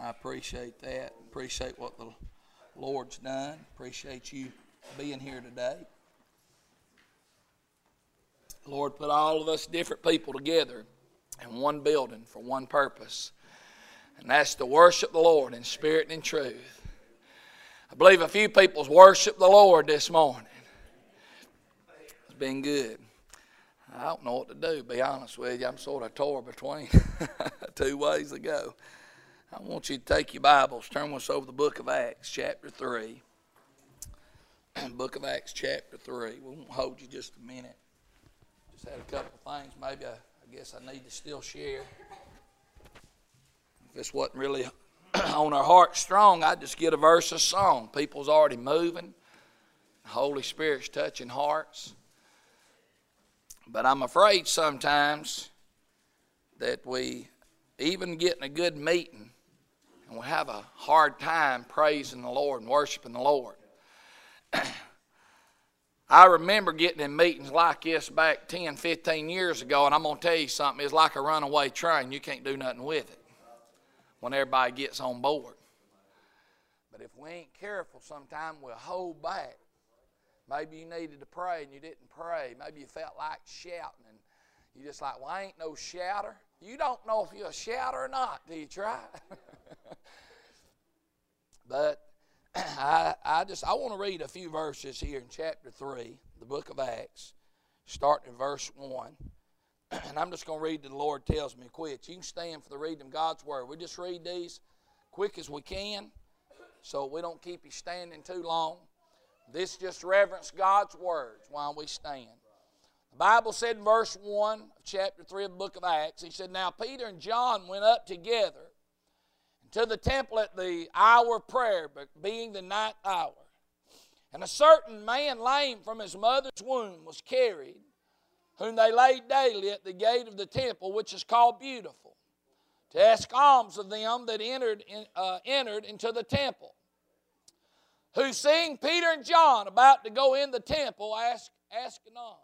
I appreciate that. Appreciate what the Lord's done. Appreciate you being here today. Lord, put all of us different people together in one building for one purpose, and that's to worship the Lord in spirit and in truth. I believe a few people's worshiped the Lord this morning. It's been good. I don't know what to do, to be honest with you. I'm sort of tore between two ways to go. I want you to take your Bibles, turn with us over the book of Acts, chapter 3. Book of Acts, chapter 3. We won't hold you just a minute. Just had a couple of things maybe I guess I need to still share. If this wasn't really on our heart strong, I'd just get a verse of song. People's already moving. The Holy Spirit's touching hearts. But I'm afraid sometimes that we even get in a good meeting and we have a hard time praising the Lord and worshiping the Lord. I remember getting in meetings like this back 10, 15 years ago, and I'm going to tell you something. It's like a runaway train. You can't do nothing with it when everybody gets on board. But if we ain't careful, sometimes we'll hold back. Maybe you needed to pray and you didn't pray. Maybe you felt like shouting and you just like, well, I ain't no shouter. You don't know if you're a shouter or not till you try. But I want to read a few verses here in chapter 3, the book of Acts, starting in verse 1. And I'm just going to read till the Lord tells me to quit. You can stand for the reading of God's Word. We just read these quick as we can so we don't keep you standing too long. This just reverence God's words while we stand. The Bible said in verse 1 of chapter 3 of the book of Acts, he said, Now Peter and John went up together to the temple at the hour of prayer, but being the ninth hour. And a certain man lame from his mother's womb was carried, whom they laid daily at the gate of the temple, which is called Beautiful, to ask alms of them that entered into the temple. Who, seeing Peter and John about to go in the temple, asked an alms.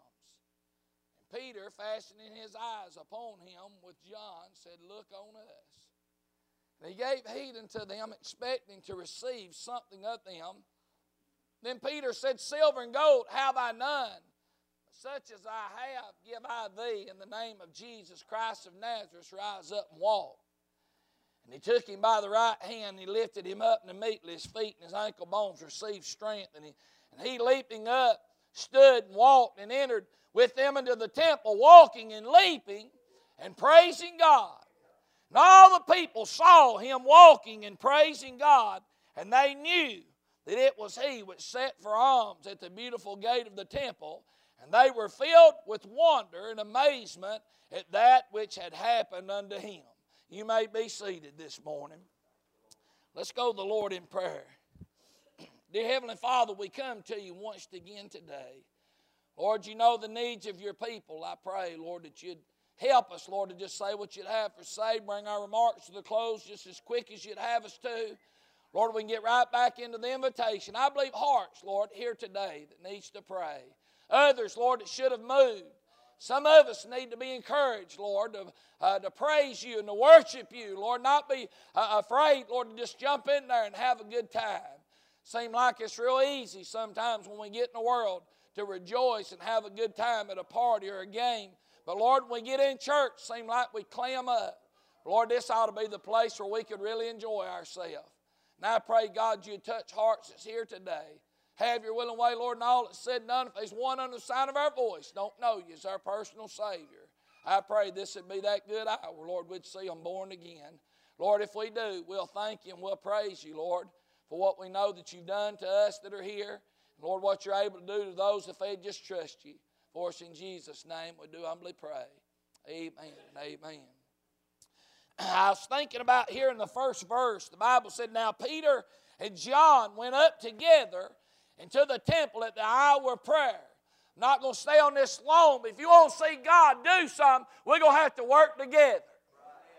And Peter, fastening his eyes upon him with John, said, Look on us. And he gave heed unto them, expecting to receive something of them. Then Peter said, Silver and gold have I none, but such as I have give I thee. In the name of Jesus Christ of Nazareth, rise up and walk. And he took him by the right hand, and he lifted him up, and immediately his feet and his ankle bones received strength. And he leaping up, stood and walked, and entered with them into the temple, walking and leaping and praising God. And all the people saw him walking and praising God, and they knew that it was he which sat for alms at the beautiful gate of the temple. And they were filled with wonder and amazement at that which had happened unto him. You may be seated this morning. Let's go to the Lord in prayer. Dear Heavenly Father, we come to you once again today. Lord, you know the needs of your people. I pray, Lord, that you'd help us, Lord, to just say what you'd have for say. Bring our remarks to the close just as quick as you'd have us to. Lord, we can get right back into the invitation. I believe hearts, Lord, here today that needs to pray. Others, Lord, that should have moved. Some of us need to be encouraged, Lord, to praise you and to worship you. Lord, not be afraid, Lord, to just jump in there and have a good time. Seems like it's real easy sometimes when we get in the world to rejoice and have a good time at a party or a game. But, Lord, when we get in church, it seems like we clam up. Lord, this ought to be the place where we could really enjoy ourselves. And I pray, God, you'd touch hearts that's here today. Have your will and way, Lord, and all that's said and done. If there's one under the sound of our voice, don't know you as our personal Savior, I pray this would be that good hour, Lord, we'd see them born again. Lord, if we do, we'll thank you and we'll praise you, Lord, for what we know that you've done to us that are here. And Lord, what you're able to do to those if they just trust you. For us in Jesus' name, we do humbly pray. Amen and amen. I was thinking about here in the first verse, the Bible said, Now Peter and John went up together into the temple at the hour of prayer. I'm not going to stay on this long, but if you want to see God do something, we're going to have to work together.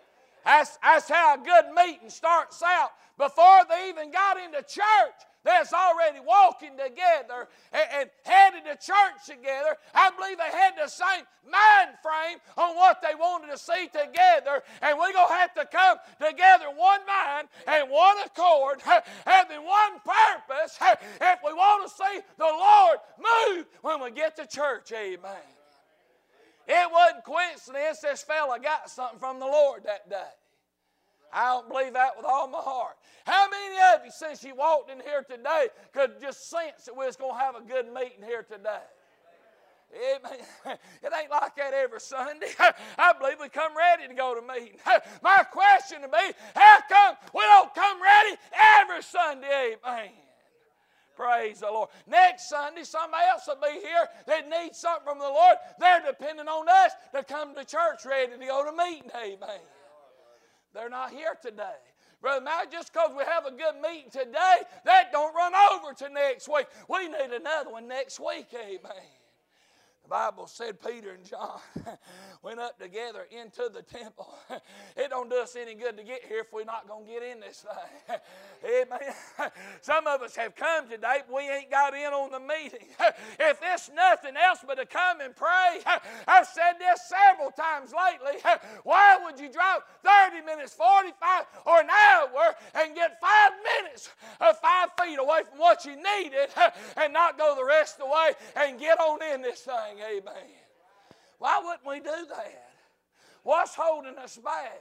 That's how a good meeting starts out. Before they even got into church, they're already walking together and headed to church together. I believe they had the same mind frame on what they wanted to see together. And we're going to have to come together one mind and one accord, having one purpose if we want to see the Lord move when we get to church. Amen. It wasn't coincidence this fella got something from the Lord that day. I don't believe that with all my heart. How many of you, since you walked in here today, could just sense that we was going to have a good meeting here today? Amen. It ain't like that every Sunday. I believe we come ready to go to meeting. My question to be, how come we don't come ready every Sunday? Amen. Praise the Lord. Next Sunday, somebody else will be here that needs something from the Lord. They're depending on us to come to church ready to go to meeting. Amen. They're not here today. Brother Matt, just because we have a good meeting today, that don't run over to next week. We need another one next week. Amen. The Bible said Peter and John went up together into the temple. It don't do us any good to get here if we're not going to get in this thing. Amen. Some of us have come today, but we ain't got in on the meeting. If it's nothing else but to come and pray, I've said this several times lately. Why would you drive 30 minutes, 45, or an hour and get 5 minutes of 5 feet away from what you needed and not go the rest of the way and get on in this thing? Amen. Why wouldn't we do that? What's holding us back?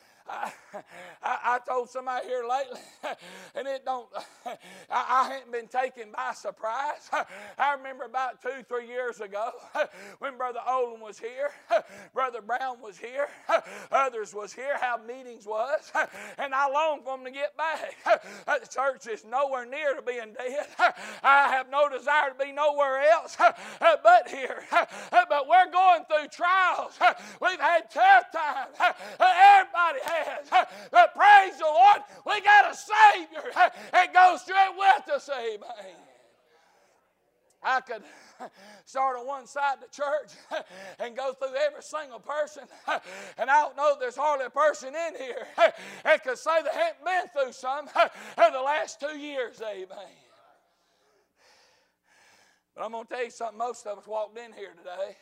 I told somebody here lately, and it don't, I hadn't been taken by surprise. I remember about 2-3 years ago when Brother Olin was here, Brother Brown was here, others was here, how meetings was, and I longed for them to get back. The church is nowhere near to being dead. I have no desire to be nowhere else but here. But we're going through trials. We've had tough times. Everybody has. But praise the Lord, we got a Savior that goes through it with us. Amen. I could start on one side of the church and go through every single person, and I don't know if there's hardly a person in here that could say they haven't been through some in the last 2 years. Amen. But I'm going to tell you something, most of us walked in here today.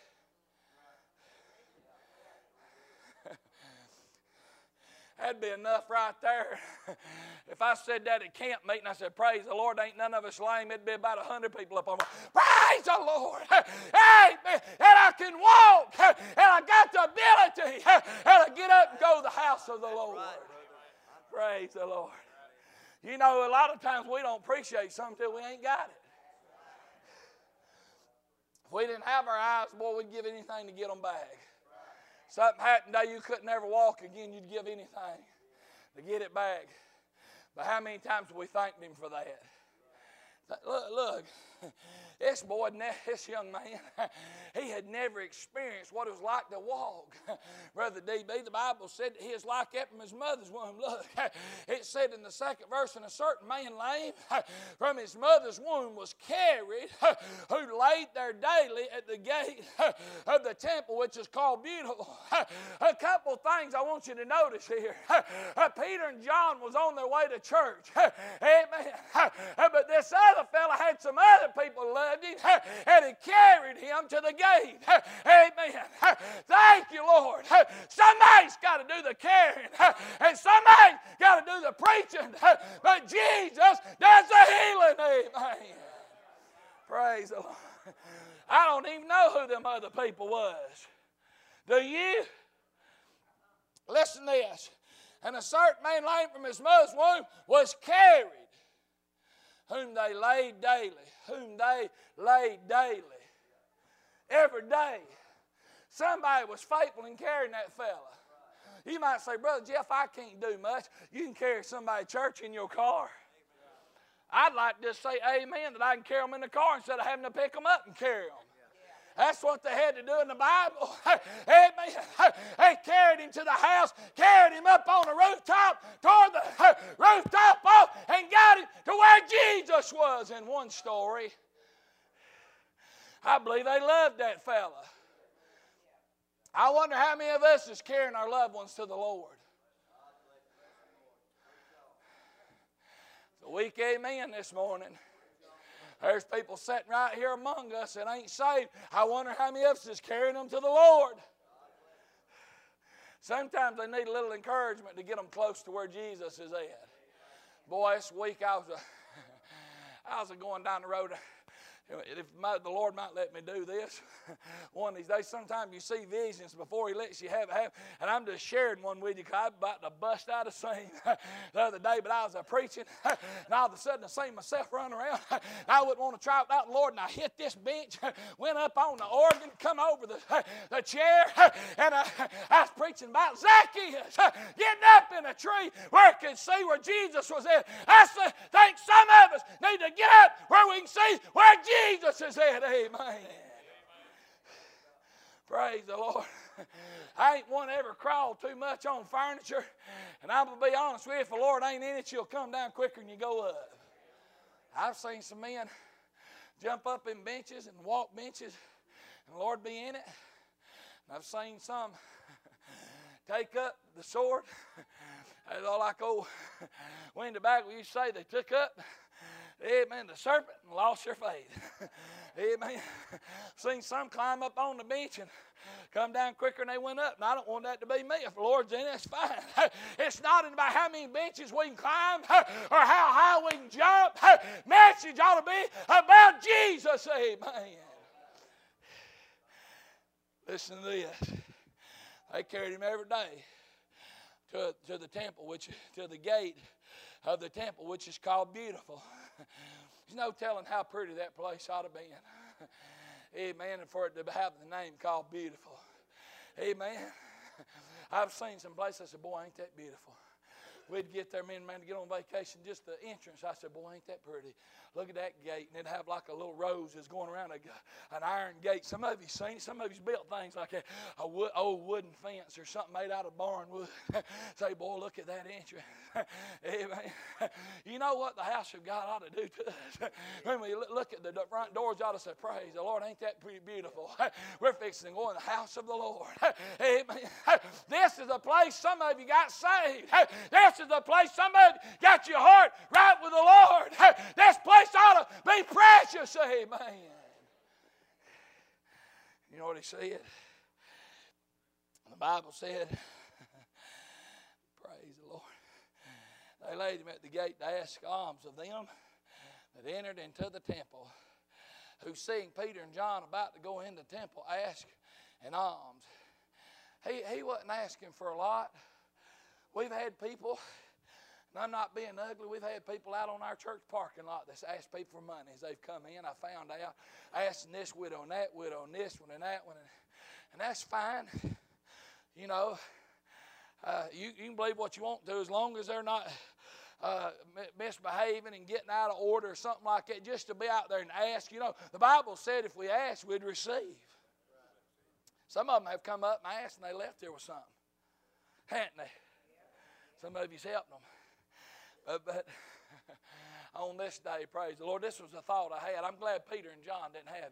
That'd be enough right there. If I said that at camp meeting, I said, praise the Lord, ain't none of us lame. It'd be about 100 people up on me. Praise the Lord. Amen. And I can walk. And I got the ability. And I get up and go to the house of the Lord. Praise the Lord. You know, a lot of times we don't appreciate something until we ain't got it. If we didn't have our eyes, boy, we'd give anything to get them back. Something happened today, you couldn't ever walk again, you'd give anything to get it back. But how many times have we thanked Him for that? Look, this boy, this young man, he had never experienced what it was like to walk. Brother D.B., the Bible said that he is like that from his mother's womb. Look, it said in the second verse, and a certain man lame from his mother's womb was carried, who laid there daily at the gate of the temple, which is called Beautiful. A couple of things I want you to notice here. Peter and John was on their way to church. Amen. But this other fella had some other people loved him, and he carried him to the gate. Amen. Thank you, Lord. Somebody's got to do the carrying, and somebody's got to do the preaching, but Jesus does the healing. Amen. Praise the Lord. I don't even know who them other people was. Do you? Listen to this. And a certain man lame from his mother's womb was carried, whom they laid daily. Whom they laid daily. Every day. Somebody was faithful in carrying that fella. You might say, Brother Jeff, I can't do much. You can carry somebody to church in your car. I'd like to just say amen that I can carry them in the car instead of having to pick them up and carry them. That's what they had to do in the Bible. Amen. They carried him to the house, carried him up on the rooftop, tore the rooftop off, and got him to where Jesus was. In one story, I believe they loved that fella. I wonder how many of us is carrying our loved ones to the Lord. Weak amen this morning. There's people sitting right here among us that ain't saved. I wonder how many of us is carrying them to the Lord. Sometimes they need a little encouragement to get them close to where Jesus is at. Boy, this week I was going down the road. If the Lord might let me do this one of these days. Sometimes you see visions before He lets you have it. And I'm just sharing one with you because I'm about to bust out of scene the other day. But I was preaching, and all of a sudden I seen myself run around. I wouldn't want to try without the Lord, and I hit this bench, went up on the organ, come over the chair, and I was preaching about Zacchaeus getting up in a tree where he could see where Jesus was at. I think some of us need to get up where we can see where Jesus is at. Amen. Praise the Lord. I ain't one to ever crawl too much on furniture. And I'm going to be honest with you, if the Lord ain't in it, you'll come down quicker than you go up. I've seen some men jump up in benches and walk benches, and the Lord be in it. And I've seen some take up the sword. It's all like old Wendy Bagwell used to say, they took up, amen, the serpent and lost their faith. Amen. Seen some climb up on the bench and come down quicker than they went up. And I don't want that to be me. If the Lord's in it, that's fine. It's not about how many benches we can climb or how high we can jump. Message ought to be about Jesus. Amen. Listen to this. They carried him every day to the temple, to the gate of the temple, which is called Beautiful. There's no telling how pretty that place ought to be. Amen. And for it to have the name called Beautiful. Amen. I've seen some places, I said, boy, ain't that beautiful. We'd get there, man, to get on vacation, just the entrance. I said, boy, ain't that pretty. Look at that gate. And it'd have like a little roses going around an iron gate. Some of you seen it. Some of you built things like old wooden fence or something made out of barn wood. Say, boy, look at that entrance. Amen. You know what the house of God ought to do to us? When we look at the front doors, you ought to say, praise the Lord, ain't that pretty beautiful? We're fixing to go in the house of the Lord. Amen. This is the place some of you got saved. This is the place some of you got your heart right with the Lord. This place ought to be precious. Amen. You know what he said? The Bible said, praise the Lord. They laid him at the gate to ask alms of them that entered into the temple, who seeing Peter and John about to go into the temple, asked an alms. He wasn't asking for a lot. We've had people, and I'm not being ugly, we've had people out on our church parking lot that's asked people for money as they've come in. I found out, asking this widow and that widow and this one and that one. And that's fine. You know, you can believe what you want to as long as they're not misbehaving and getting out of order or something like that, just to be out there and ask. You know, the Bible said if we ask, we'd receive. Some of them have come up and asked and they left there with something. Hadn't they? Some of you's helped them. But on this day, praise the Lord, this was a thought I had. I'm glad Peter and John didn't have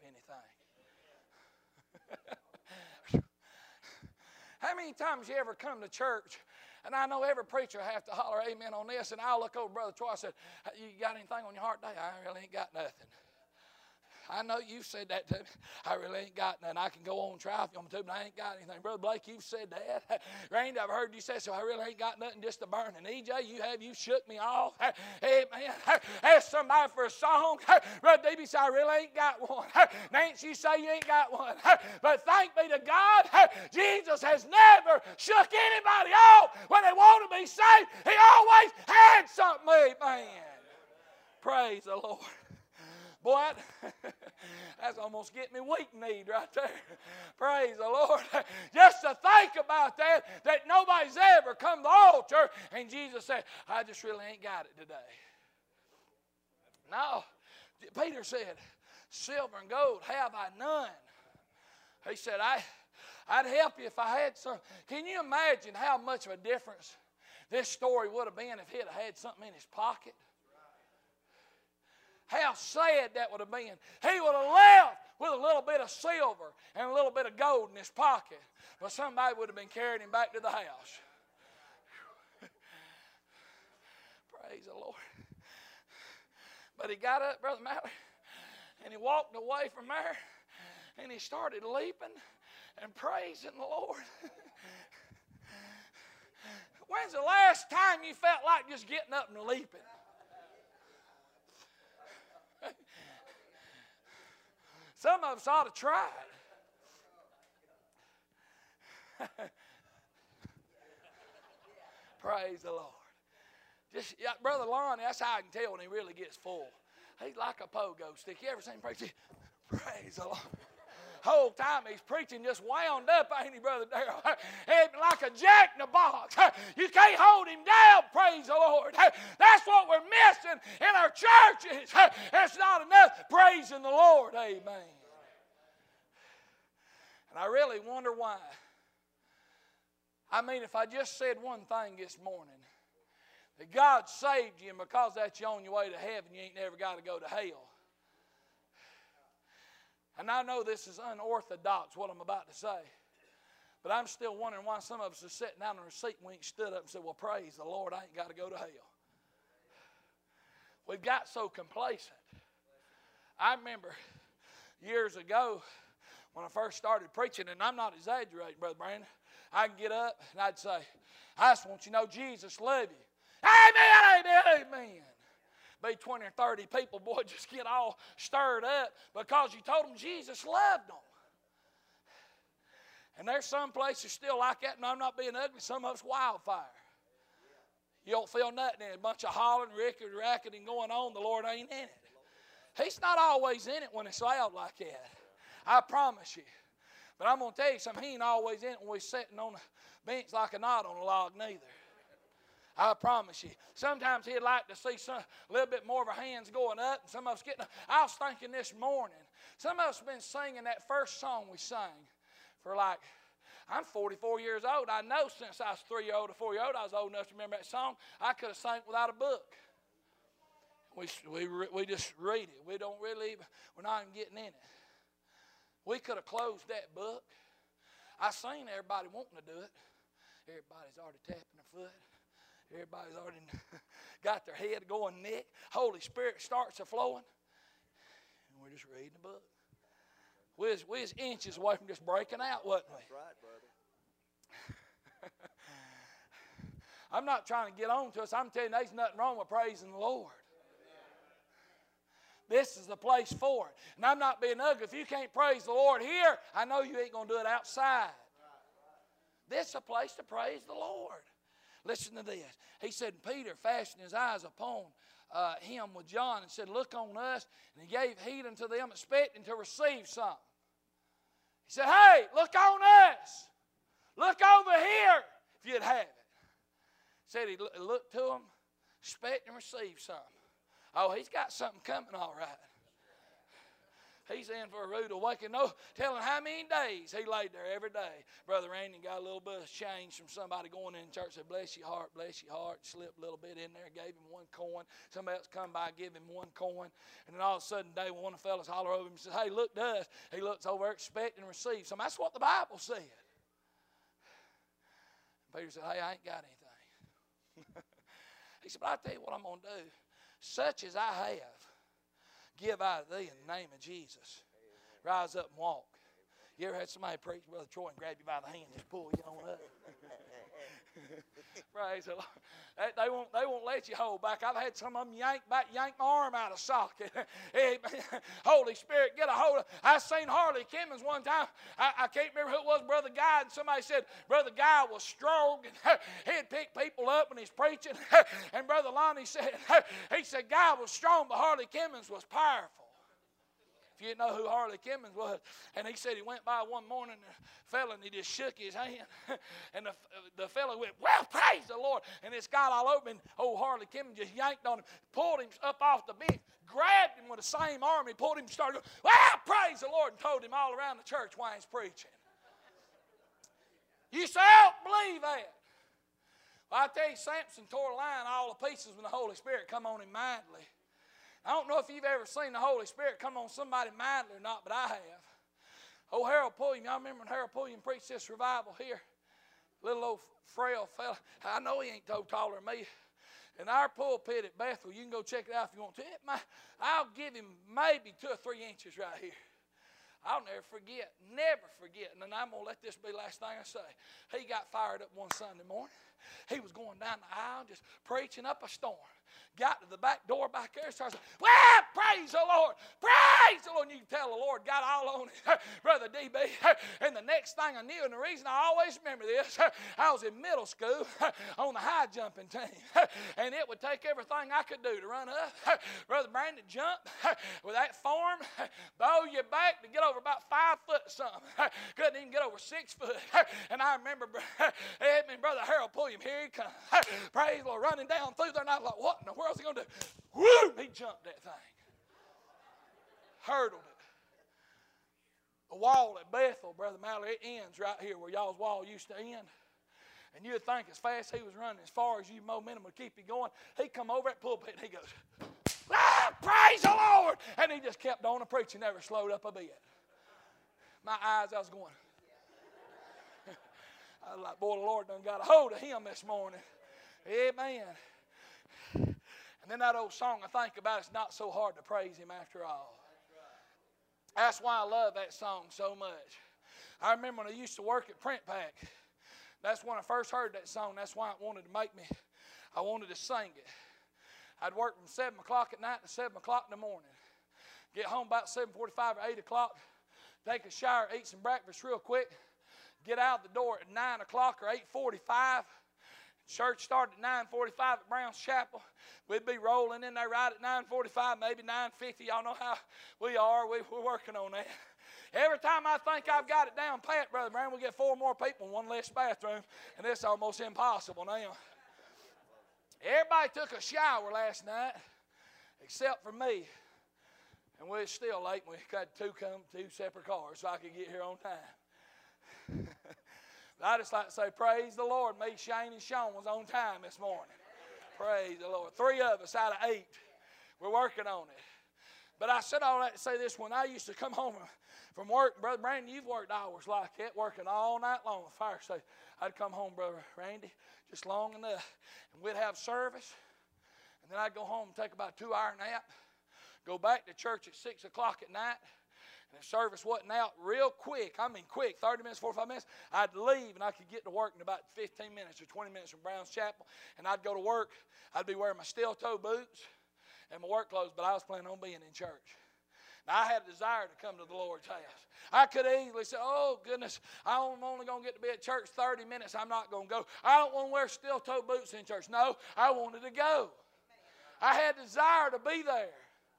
anything. How many times you ever come to church, and I know every preacher have to holler amen on this, and I'll look over Brother Troy and say, you got anything on your heart today? I really ain't got nothing. I know you've said that to me. I really ain't got nothing. I can go on and try if you want me to, but I ain't got anything. Brother Blake, you've said that. Randy, I've heard you say so. I really ain't got nothing just to burn. And EJ, you shook me off. Amen. Ask somebody for a song. Brother Debbie said, I really ain't got one. Nancy, you say you ain't got one. But thank be to God, Jesus has never shook anybody off when they want to be saved. He always had something. Amen. Praise the Lord. Boy, that's almost getting me weak-kneed right there. Praise the Lord. Just to think about that nobody's ever come to the altar, and Jesus said, I just really ain't got it today. No. Peter said, silver and gold have I none. He said, I'd help you if I had some. Can you imagine how much of a difference this story would have been if he'd have had something in his pocket? How sad that would have been. He would have left with a little bit of silver and a little bit of gold in his pocket. But somebody would have been carrying him back to the house. Praise the Lord. But he got up, Brother Mallory, and he walked away from there, and he started leaping and praising the Lord. When's the last time you felt like just getting up and leaping? Some of us ought to try it. Praise the Lord. Just, yeah, Brother Lonnie, that's how I can tell when he really gets full. He's like a pogo stick. You ever seen him preach? Praise the Lord. Whole time he's preaching just wound up, ain't he, Brother Darrell? Like a jack in the box. You can't hold him down, praise the Lord. That's what we're missing in our churches. It's not enough praising the Lord, amen. And I really wonder why. I mean, if I just said one thing this morning, that God saved you, and because that's you on your way to heaven, you ain't never got to go to hell. And I know this is unorthodox, what I'm about to say. But I'm still wondering why some of us are sitting down in our seat and we ain't stood up and said, well, praise the Lord, I ain't got to go to hell. We've got so complacent. I remember years ago when I first started preaching, and I'm not exaggerating, Brother Brandon, I'd get up and I'd say, I just want you to know Jesus loves you. Amen, amen, amen. Be 20 or 30 people, boy, just get all stirred up because you told them Jesus loved them. And there's some places still like that, and I'm not being ugly, some of it's wildfire. You don't feel nothing in it. A bunch of hollering, racketing going on, the Lord ain't in it. He's not always in it when it's loud like that. I promise you. But I'm going to tell you something, he ain't always in it when we're sitting on a bench like a knot on a log neither. I promise you. Sometimes he'd like to see a little bit more of our hands going up, and some of us getting up. I was thinking this morning, some of us have been singing that first song we sang for like, I'm 44 years old. I know since I was 3-year-old or 4-year-old, I was old enough to remember that song. I could have sang it without a book. We just read it. We don't really, we're not even getting in it. We could have closed that book. I seen everybody wanting to do it. Everybody's already tapping their foot. Everybody's already got their head going neck. Holy Spirit starts flowing. And we're just reading the book. We was inches away from just breaking out, wasn't we? That's right, brother. I'm not trying to get on to us. I'm telling you, there's nothing wrong with praising the Lord. This is the place for it. And I'm not being ugly. If you can't praise the Lord here, I know you ain't going to do it outside. This is a place to praise the Lord. Listen to this. He said, Peter fastened his eyes upon him with John and said, look on us. And he gave heed unto them, expecting to receive something. He said, hey, look on us. Look over here if you'd have it. He said he looked to them, expecting to receive something. Oh, he's got something coming all right. He's in for a rude awakening. No telling how many days he laid there every day. Brother Randy got a little bit of change from somebody going in church. Said, bless your heart, bless your heart. Slipped a little bit in there, gave him one coin. Somebody else come by, give him one coin. And then all of a sudden, one of the fellas holler over him and says, hey, look to us. He looks over expecting to receive something. That's what the Bible said. And Peter said, hey, I ain't got anything. He said, but I'll tell you what I'm going to do. Such as I have, give I to thee in the name of Jesus. Rise up and walk. You ever had somebody preach, Brother Troy, and grab you by the hand and just pull you on up? Praise the Lord. They won't let you hold back. I've had some of them yank my arm out of socket. Holy Spirit, get a hold of. I seen Harley Kimmons one time. I can't remember who it was, Brother Guy, and somebody said Brother Guy was strong, and he'd pick people up when he's preaching. And Brother Lonnie said, he said Guy was strong, but Harley Kimmons was powerful. If you didn't know who Harley Kimmons was. And he said he went by one morning, the fella, and he just shook his hand. And the fella went, well, praise the Lord. And it's got all over him. Old Harley Kimmons just yanked on him, pulled him up off the bench, grabbed him with the same arm. He pulled him and started going, well, praise the Lord, and told him all around the church while he's preaching. You say, I don't believe that. Well, I tell you, Samson tore a line all to pieces when the Holy Spirit come on him mightily. I don't know if you've ever seen the Holy Spirit come on somebody mightily or not, but I have. Oh, Harold Pulliam, y'all remember when Harold Pulliam preached this revival here? Little old frail fella. I know he ain't no taller than me. in our pulpit at Bethel, you can go check it out if you want to. I'll give him maybe 2 or 3 inches right here. I'll never forget. And then I'm going to let this be the last thing I say. He got fired up one Sunday morning. He was going down the aisle just preaching up a storm. Got to the back door back there and started saying, well, praise the Lord. Praise the Lord. And you can tell the Lord got all on it, Brother DB. And the next thing I knew, and the reason I always remember this, I was in middle school on the high jumping team. And it would take everything I could do to run up. Brother Brandon jump with that form, bow your back to get over about 5 foot or something. Couldn't even get over 6 foot. And I remember Brother Harold Pulliam, here he comes. Praise the Lord, running down through there, and I was like, what in the world is he going to do? Woo! He jumped that thing. Hurdled it. The wall at Bethel, Brother Mallory, it ends right here where y'all's wall used to end. And you'd think as fast as he was running, as far as you momentum would keep you going, he'd come over that pulpit and he goes, praise the Lord! And he just kept on preaching, never slowed up a bit. My eyes, I was going. I was like, boy, the Lord done got a hold of him this morning. Amen. And then that old song, I think about, it's not so hard to praise him after all. That's why I love that song so much. I remember when I used to work at Print Pack. That's when I first heard that song. That's why it wanted to make me, I wanted to sing it. I'd work from 7 o'clock at night to 7 o'clock in the morning. Get home about 7:45 or 8 o'clock. Take a shower, eat some breakfast real quick. Get out the door at 9 o'clock or 8:45. Church started at 9:45 at Brown's Chapel. We'd be rolling in there right at 9:45, maybe 9:50. Y'all know how we are. We're working on that. Every time I think I've got it down pat, Brother Brown, we get 4 more people in one less bathroom, and it's almost impossible now. Everybody took a shower last night, except for me. And we're still late. We had 2 separate cars so I could get here on time. I just like to say, praise the Lord. Me, Shane, and Sean was on time this morning. Praise the Lord. 3 of us out of 8. We're working on it. But I said all that to say this. When I used to come home from work, Brother Brandon, you've worked hours like that, working all night long with fire station. I'd come home, Brother Randy, just long enough, and we'd have service. And then I'd go home and take about a 2-hour nap, go back to church at 6 o'clock at night. And if service wasn't out real quick, I mean quick, 30 minutes, 45 minutes, I'd leave and I could get to work in about 15 minutes or 20 minutes from Brown's Chapel. And I'd go to work. I'd be wearing my steel-toe boots and my work clothes, but I was planning on being in church. Now, I had a desire to come to the Lord's house. I could have easily said, oh, goodness, I'm only going to get to be at church 30 minutes. I'm not going to go. I don't want to wear steel-toe boots in church. No, I wanted to go. I had a desire to be there.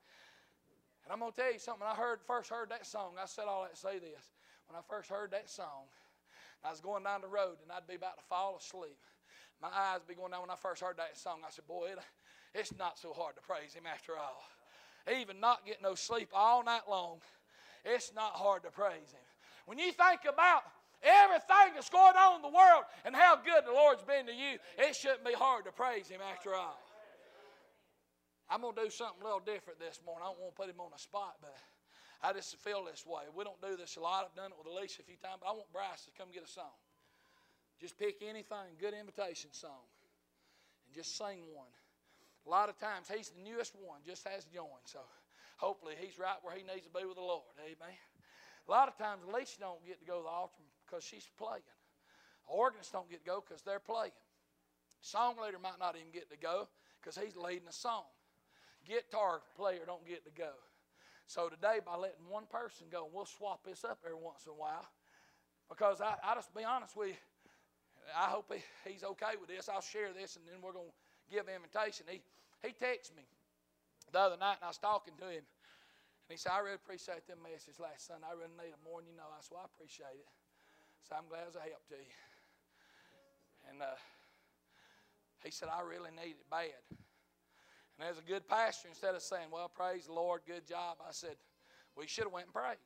And I'm going to tell you something. When I first heard that song, I said all that to say this. When I first heard that song, I was going down the road, and I'd be about to fall asleep. My eyes would be going down when I first heard that song. I said, boy, it's not so hard to praise him after all. Even not getting no sleep all night long, it's not hard to praise him. When you think about everything that's going on in the world and how good the Lord's been to you, it shouldn't be hard to praise him after all. I'm going to do something a little different this morning. I don't want to put him on the spot, but I just feel this way. We don't do this a lot. I've done it with Alicia a few times, but I want Bryce to come get a song. Just pick anything, good invitation song, and just sing one. A lot of times, he's the newest one, just has joined, so hopefully he's right where he needs to be with the Lord. Amen. A lot of times, Alicia don't get to go to the altar because she's playing. Organists don't get to go because they're playing. Song leader might not even get to go because he's leading a song. Guitar player don't get to go. So today, by letting one person go, we'll swap this up every once in a while. Because I just be honest with you, I hope he's okay with this. I'll share this, and then we're going to give an invitation. He texted me the other night, and I was talking to him. And he said, I really appreciate them messages last Sunday. I really need them more than you know. I said, well, I appreciate it. So I'm glad as a help to you. And he said, I really need it bad. And as a good pastor, instead of saying, well, praise the Lord, good job, I said, we should have went and prayed.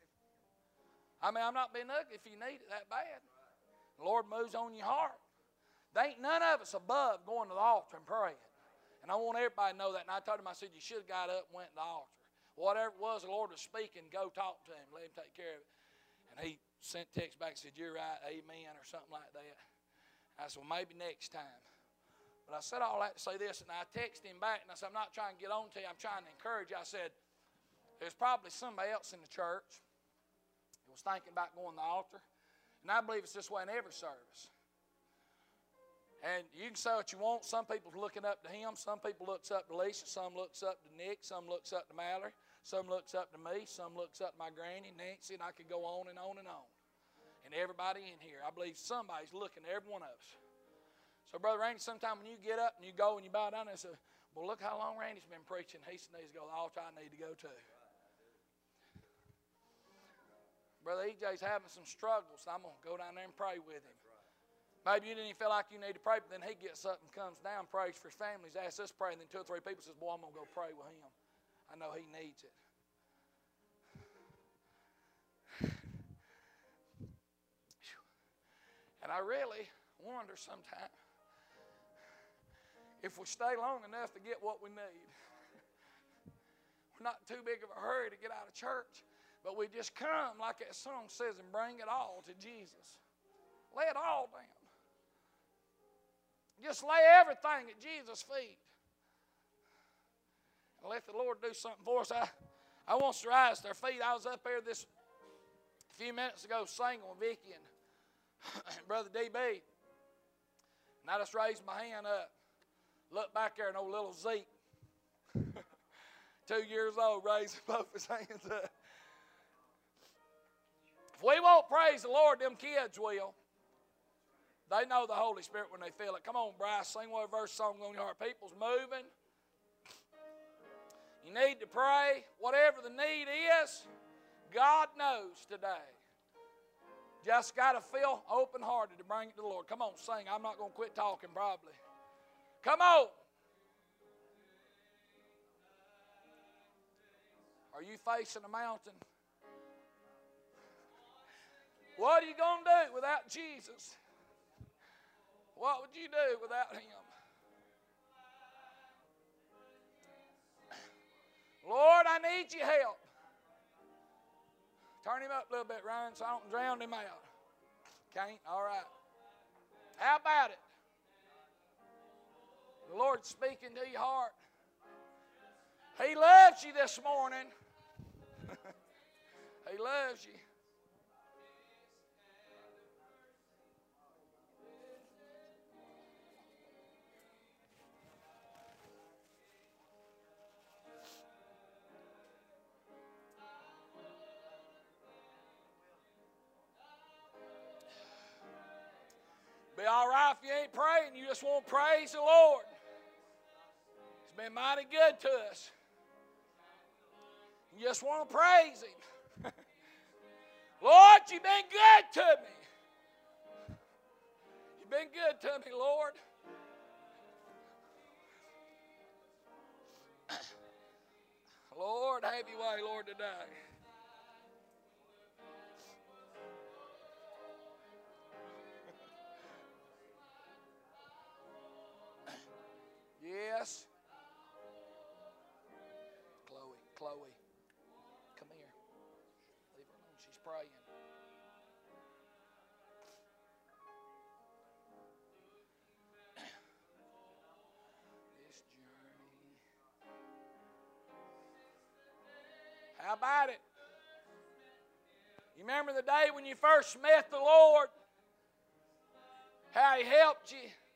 I mean, I'm not being ugly if you need it that bad. The Lord moves on your heart. There ain't none of us above going to the altar and praying. And I want everybody to know that. And I told him, I said, you should have got up and went to the altar. Whatever it was, the Lord was speaking, go talk to him. Let him take care of it. And he sent text back and said, you're right, amen, or something like that. I said, well, maybe next time. But I said all that to say this, and I texted him back, and I said, I'm not trying to get on to you. I'm trying to encourage you. I said, there's probably somebody else in the church who was thinking about going to the altar. And I believe it's this way in every service. And you can say what you want. Some people's looking up to him. Some people looks up to Lisa. Some looks up to Nick. Some looks up to Mallory. Some looks up to me. Some looks up to my granny, Nancy, and I could go on and on and on. And everybody in here, I believe somebody's looking at every one of us. So, Brother Randy, sometime when you get up and you go and you bow down and say, well, look how long Randy's been preaching. He needs to go to the altar. I need to go too. Brother EJ's having some struggles, so I'm going to go down there and pray with him. Maybe you didn't even feel like you need to pray, but then he gets up and comes down, prays for his family, asks us to pray, and then 2 or 3 people says, boy, I'm going to go pray with him. I know he needs it. And I really wonder sometimes if we stay long enough to get what we need. We're not too big of a hurry to get out of church, but we just come, like that song says, and bring it all to Jesus. Lay it all down. Just lay everything at Jesus' feet. And let the Lord do something for us. I want us to rise to their feet. I was up there a few minutes ago singing with Vicky and Brother DB. And I just raised my hand up. Look back there, and old little Zeke, 2 years old, raising both his hands up. If we won't praise the Lord, them kids will. They know the Holy Spirit when they feel it. Come on, Bryce, sing one verse song on your heart. People's moving. You need to pray. Whatever the need is, God knows today. Just got to feel open-hearted to bring it to the Lord. Come on, sing. I'm not going to quit talking probably. Come on. Are you facing a mountain? What are you going to do without Jesus? What would you do without Him? Lord, I need your help. Turn him up a little bit, Ryan, so I don't drown him out. Can't? All right. How about it? The Lord's speaking to your heart. He loves you this morning. He loves you. Be all right if you ain't praying. You just want to praise the Lord. He's been mighty good to us. You just want to praise Him. Lord, you've been good to me. You've been good to me, Lord. Lord, have your way, Lord, today. Yes. Chloe, come here. Leave her alone. She's praying. This journey. How about it? You remember the day when you first met the Lord? How He helped you?